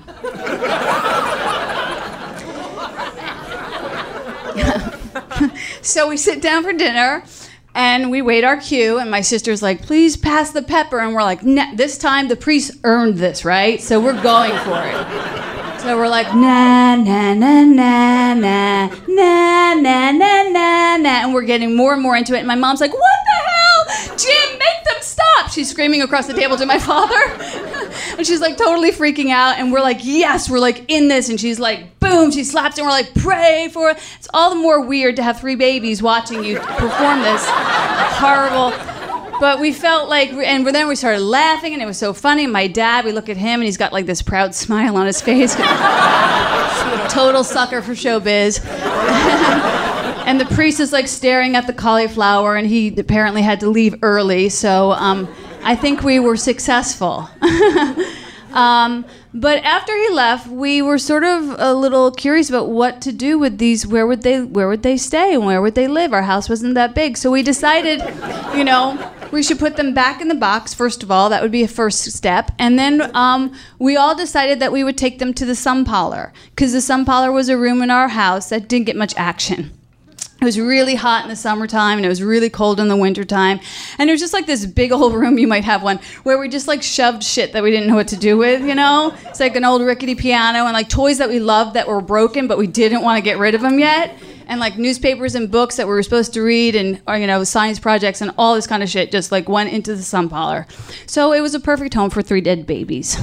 So we sit down for dinner, and we wait our cue, and my sister's like, please pass the pepper. And we're like, nah, this time the priest earned this, right? So we're going for it. So we're like, na, na, na, na, na, na, na, na, na, na. And we're getting more and more into it. And my mom's like, what the hell? Jim, make them stop. She's screaming across the table to my father. And she's like totally freaking out. And we're like, yes, we're like in this. And she's like, boom, she slaps it. And we're like, pray for it. It's all the more weird to have three babies watching you perform this horrible, But we felt like, and then we started laughing, and it was so funny. My dad, we look at him, and he's got like this proud smile on his face. Total sucker for showbiz. And the priest is like staring at the cauliflower, and he apparently had to leave early. So um, I think we were successful. um, but after he left, we were sort of a little curious about what to do with these. Where would they? Where would they stay? And where would they live? Our house wasn't that big, so we decided, you know, we should put them back in the box. First of all, that would be a first step, and then um, we all decided that we would take them to the sun parlor, because the sun parlor was a room in our house that didn't get much action. It was really hot in the summertime, and it was really cold in the wintertime. And it was just like this big old room, you might have one, where we just like shoved shit that we didn't know what to do with, you know? It's like an old rickety piano and like toys that we loved that were broken, but we didn't want to get rid of them yet. And like newspapers and books that we were supposed to read, and, or, you know, science projects and all this kind of shit just like went into the sun parlor. So it was a perfect home for three dead babies.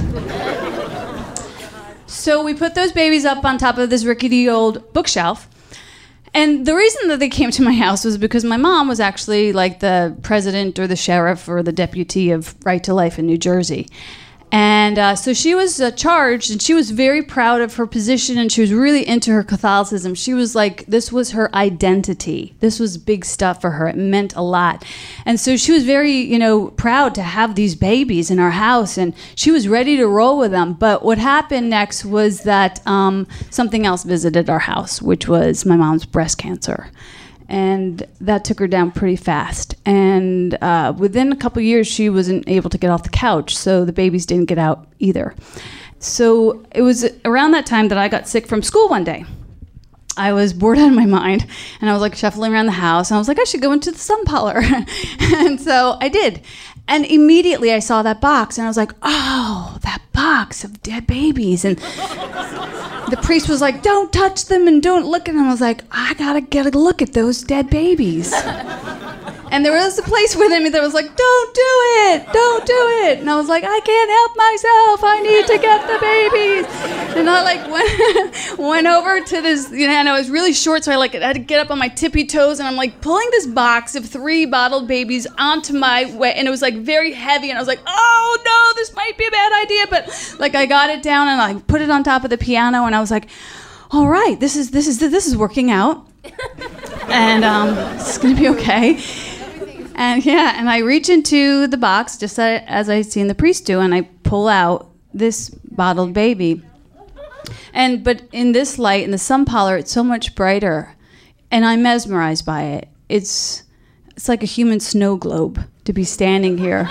So we put those babies up on top of this rickety old bookshelf. And the reason that they came to my house was because my mom was actually like the president or the sheriff or the deputy of Right to Life in New Jersey. And uh, so she was uh, charged, and she was very proud of her position, and she was really into her Catholicism. She was like, this was her identity. This was big stuff for her. It meant a lot. And so she was very, you know, proud to have these babies in our house, and she was ready to roll with them. But what happened next was that um, something else visited our house, which was my mom's breast cancer. And that took her down pretty fast. And uh, within a couple years, she wasn't able to get off the couch, so the babies didn't get out either. So it was around that time that I got sick from school one day. I was bored out of my mind, and I was like shuffling around the house, and I was like, I should go into the sun parlor. And so I did. And immediately I saw that box, and I was like, oh, that box of dead babies. And the priest was like, don't touch them and don't look at them. I was like, I gotta get a look at those dead babies. And there was a place with him that was like, don't do it, don't do it. And I was like, I can't help myself, I need to get the babies. And I like went, went over to this, you know, and I was really short, so I like had to get up on my tippy toes, and I'm like pulling this box of three bottled babies onto my way, and it was like very heavy, and I was like, oh no, this might be a bad idea. But like I got it down, and I put it on top of the piano, and I was like, all right, this is this is this is working out. And um, it's gonna be okay. And yeah, and I reach into the box just as I seen the priest do, and I pull out this bottled baby. And but in this light, in the sun parlor, it's so much brighter, and I'm mesmerized by it. It's it's like a human snow globe to be standing here.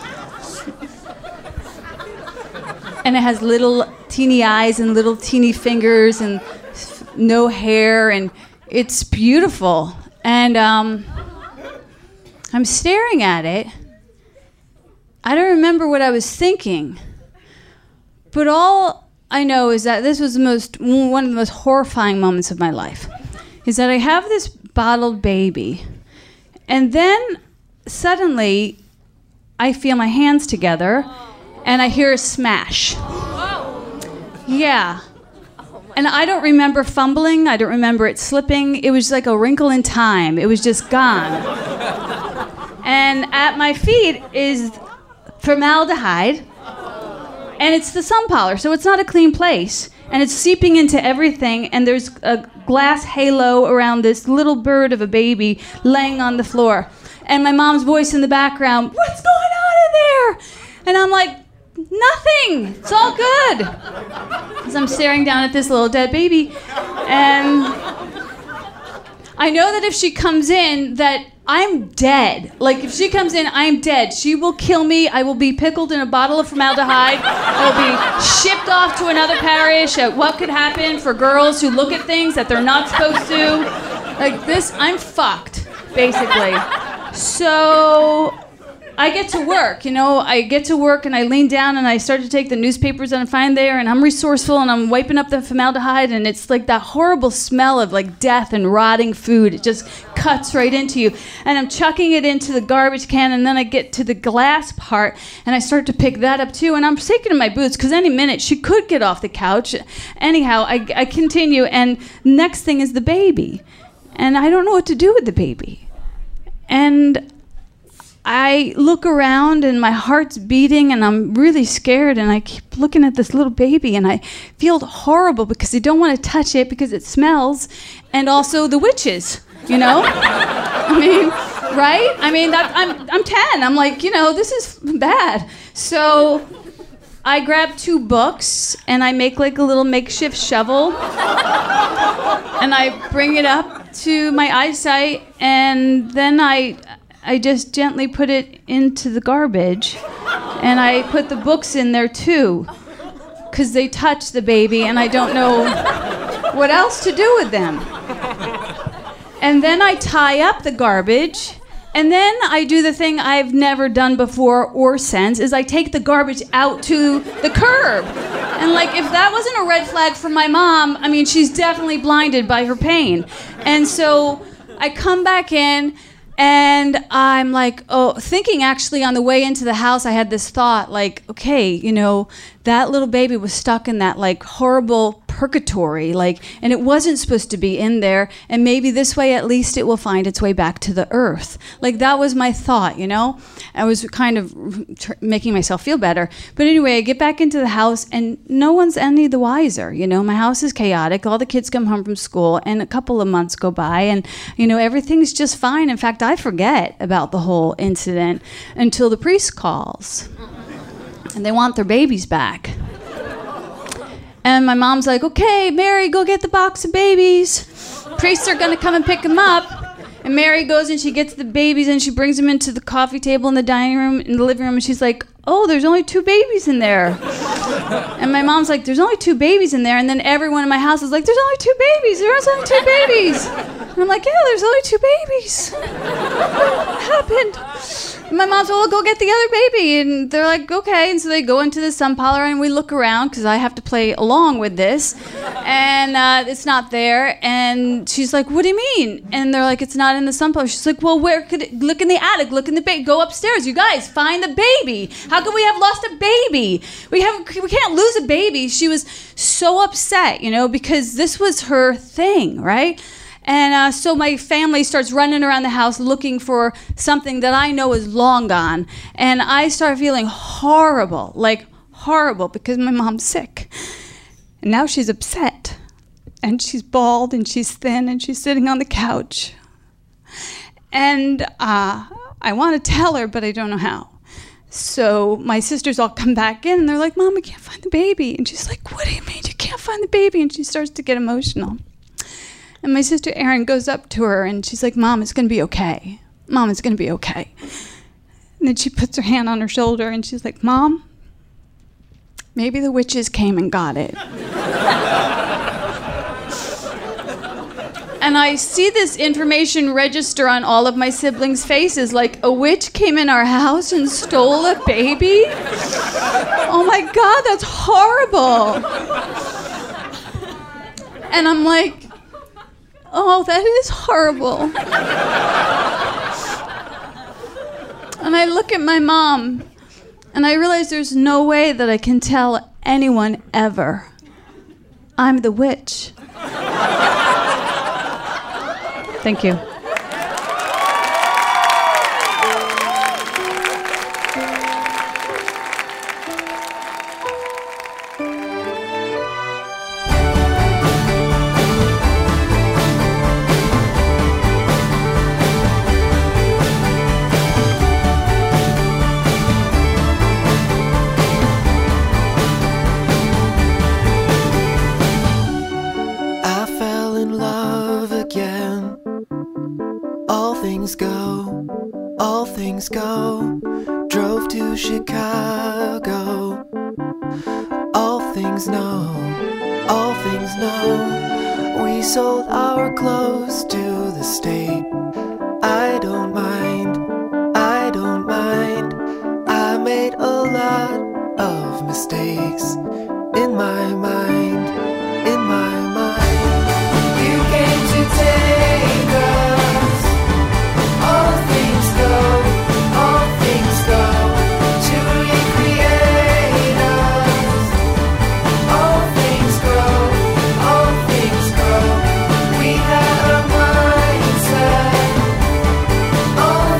And it has little teeny eyes and little teeny fingers and no hair, and it's beautiful. And um, I'm staring at it. I don't remember what I was thinking, but all I know is that this was the most one of the most horrifying moments of my life. Is that I have this bottled baby, and then suddenly I feel my hands together, and I hear a smash. Yeah. And I don't remember fumbling. I don't remember it slipping. It was like a wrinkle in time. It was just gone. And at my feet is formaldehyde, and it's the sun parlor, so it's not a clean place. And it's seeping into everything, and there's a glass halo around this little bird of a baby laying on the floor. And my mom's voice in the background, what's going on in there? And I'm like, nothing, it's all good. Because I'm staring down at this little dead baby. And I know that if she comes in, that I'm dead. Like, if she comes in, I'm dead. She will kill me. I will be pickled in a bottle of formaldehyde. I will be shipped off to another parish at what could happen for girls who look at things that they're not supposed to. Like this, I'm fucked, basically. So I get to work, you know, I get to work and I lean down and I start to take the newspapers that I find there, and I'm resourceful and I'm wiping up the formaldehyde, and it's like that horrible smell of like death and rotting food. It just cuts right into you. And I'm chucking it into the garbage can, and then I get to the glass part and I start to pick that up too, and I'm shaking in my boots because any minute she could get off the couch. Anyhow, I, I continue, and next thing is the baby. And I don't know what to do with the baby. And I look around and my heart's beating and I'm really scared and I keep looking at this little baby and I feel horrible because I don't want to touch it because it smells, and also the witches, you know? I mean, right? I mean, that, I'm I'm ten. I'm like, you know, this is bad. So I grab two books and I make like a little makeshift shovel and I bring it up to my eyesight, and then I I just gently put it into the garbage, and I put the books in there too, because they touch the baby and I don't know what else to do with them. And then I tie up the garbage, and then I do the thing I've never done before or since, is I take the garbage out to the curb. And like, if that wasn't a red flag for my mom, I mean, she's definitely blinded by her pain. And so I come back in, and I'm like, oh, thinking actually on the way into the house, I had this thought, like, okay, you know, that little baby was stuck in that like horrible purgatory, like, and it wasn't supposed to be in there, and maybe this way at least it will find its way back to the earth. Like, that was my thought, you know? I was kind of tr- making myself feel better. But anyway, I get back into the house and no one's any the wiser, you know? My house is chaotic, all the kids come home from school, and a couple of months go by and, you know, everything's just fine. In fact, I forget about the whole incident until the priest calls. And they want their babies back. And my mom's like, okay, Mary, go get the box of babies. Priests are gonna come and pick them up. And Mary goes and she gets the babies and she brings them into the coffee table in the dining room, in the living room, and she's like, oh, there's only two babies in there. And my mom's like, there's only two babies in there. And then everyone in my house is like, there's only two babies, there's only two babies. And I'm like, yeah, there's only two babies. What happened? And my mom's like, well, go get the other baby. And they're like, okay. And so they go into the sun parlor and we look around because I have to play along with this. And uh, it's not there. And she's like, what do you mean? And they're like, it's not in the sun parlor. She's like, well, where could it? Look in the attic, look in the baby, go upstairs. You guys, find the baby. How could we have lost a baby? We have, we can't lose a baby. She was so upset, you know, because this was her thing, right? And uh, so my family starts running around the house looking for something that I know is long gone. And I start feeling horrible, like horrible, because my mom's sick. And now she's upset. And she's bald and she's thin and she's sitting on the couch. And uh, I want to tell her, but I don't know how. So my sisters all come back in and they're like, Mom, we can't find the baby. And she's like, what do you mean you can't find the baby? And she starts to get emotional. And my sister Erin goes up to her and she's like, Mom, it's going to be okay. Mom, it's going to be okay. And then she puts her hand on her shoulder and she's like, Mom, maybe the witches came and got it. And I see this information register on all of my siblings' faces, like, a witch came in our house and stole a baby? Oh my God, that's horrible. And I'm like, oh, that is horrible. And I look at my mom, and I realize there's no way that I can tell anyone ever, I'm the witch. Thank you. Go, all things go. Drove to Chicago. All things know, all things know. We sold our clothes to the state. I don't mind, I don't mind. I made a lot of mistakes in my mind, in my mind. You came to take us. All things go, all things go, to recreate us. All things grow, all things grow. We had a mindset. All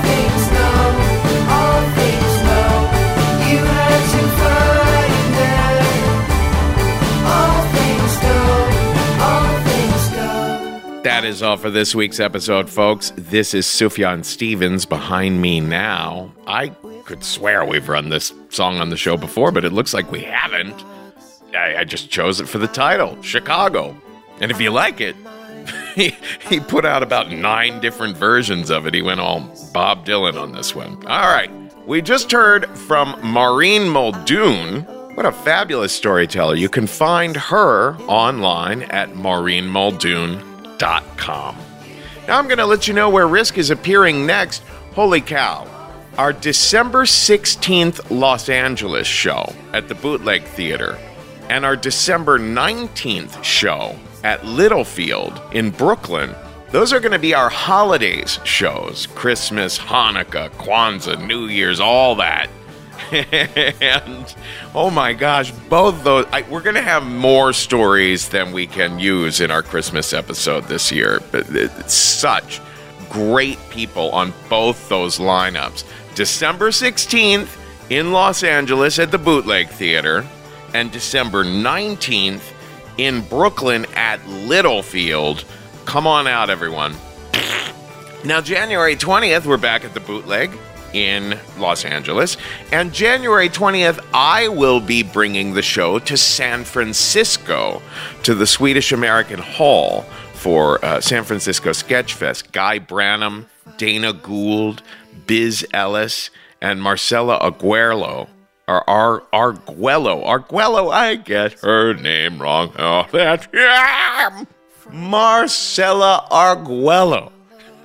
is all for this week's episode, folks. This is Sufjan Stevens behind me now. I could swear we've run this song on the show before, but it looks like we haven't. I, I just chose it for the title, Chicago. And if you like it, he, he put out about nine different versions of it. He went all Bob Dylan on this one. All right. We just heard from Maureen Muldoon. What a fabulous storyteller. You can find her online at maureen muldoon dot com. Now I'm going to let you know where Risk is appearing next. Holy cow. Our December sixteenth Los Angeles show at the Bootleg Theater and our December nineteenth show at Littlefield in Brooklyn. Those are going to be our holidays shows. Christmas, Hanukkah, Kwanzaa, New Year's, all that. And, oh my gosh, both those, I, we're going to have more stories than we can use in our Christmas episode this year. It's such great people on both those lineups. December sixteenth in Los Angeles at the Bootleg Theater, and December nineteenth in Brooklyn at Littlefield. Come on out, everyone. Now, January twentieth, we're back at the Bootleg in Los Angeles. And January twentieth, I will be bringing the show to San Francisco, to the Swedish American Hall for uh, San Francisco Sketchfest. Guy Branum, Dana Gould, Biz Ellis, and Marcella Arguello. Or Ar- Arguello. Arguello, I get her name wrong. Oh, that. Yeah! Marcella Arguello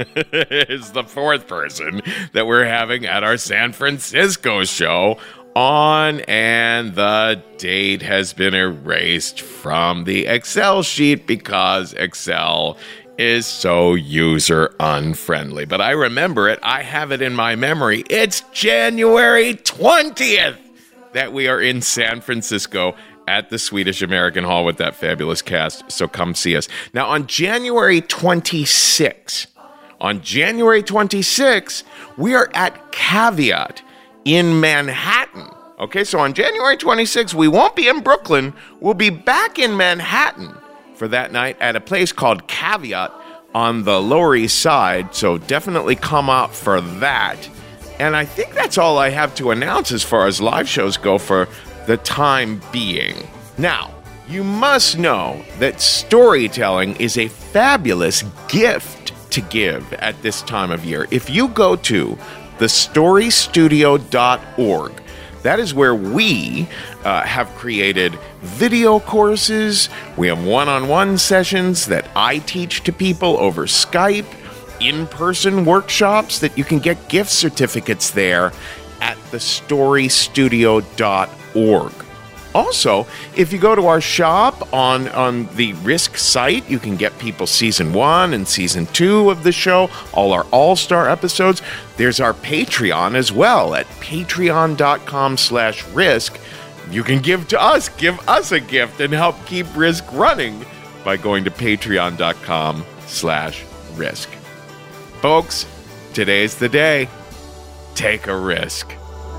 is the fourth person that we're having at our San Francisco show on, and the date has been erased from the Excel sheet because Excel is so user unfriendly. But I remember it. I have it in my memory. It's January twentieth that we are in San Francisco at the Swedish American Hall with that fabulous cast. So come see us. Now, on January twenty-sixth, on January twenty-sixth, we are at Caveat in Manhattan. Okay, so on January twenty-sixth, we won't be in Brooklyn. We'll be back in Manhattan for that night at a place called Caveat on the Lower East Side. So definitely come out for that. And I think that's all I have to announce as far as live shows go for the time being. Now, you must know that storytelling is a fabulous gift to give at this time of year. If you go to the story studio dot org, that is where we uh, have created video courses. We have one-on-one sessions that I teach to people over Skype, in-person workshops that you can get gift certificates there at the story studio dot org. Also, if you go to our shop on, on the Risk site, you can get people season one and season two of the show, all our all-star episodes. There's our Patreon as well at patreon dot com slash risk. You can give to us, give us a gift and help keep Risk running by going to patreon dot com slash risk. Folks, today's the day. Take a risk.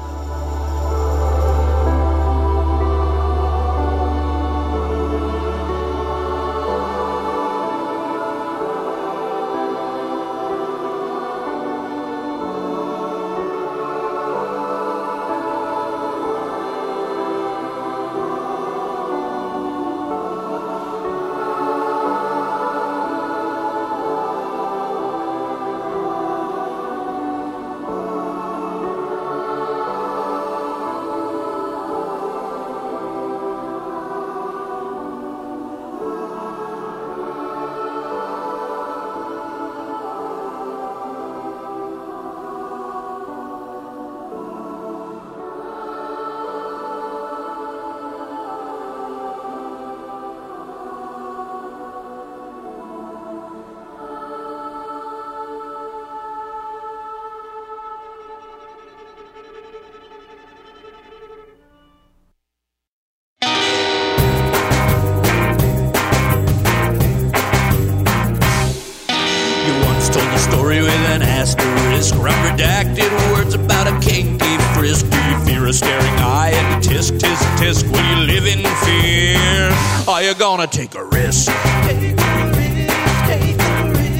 story with an asterisk. Redacted words about a kinky frisk. Do you fear a staring eye and a tisk, tisk, tisk? When you live in fear, are you gonna take a risk? Take a risk, take a risk.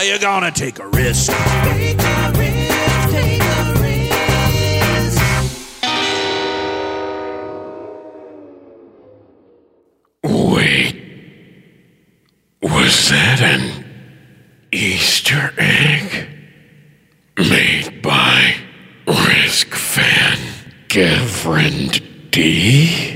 you gonna take a risk? Take a risk, take a risk. Wait. Was that an Easter egg made by Risk fan Gavrind D?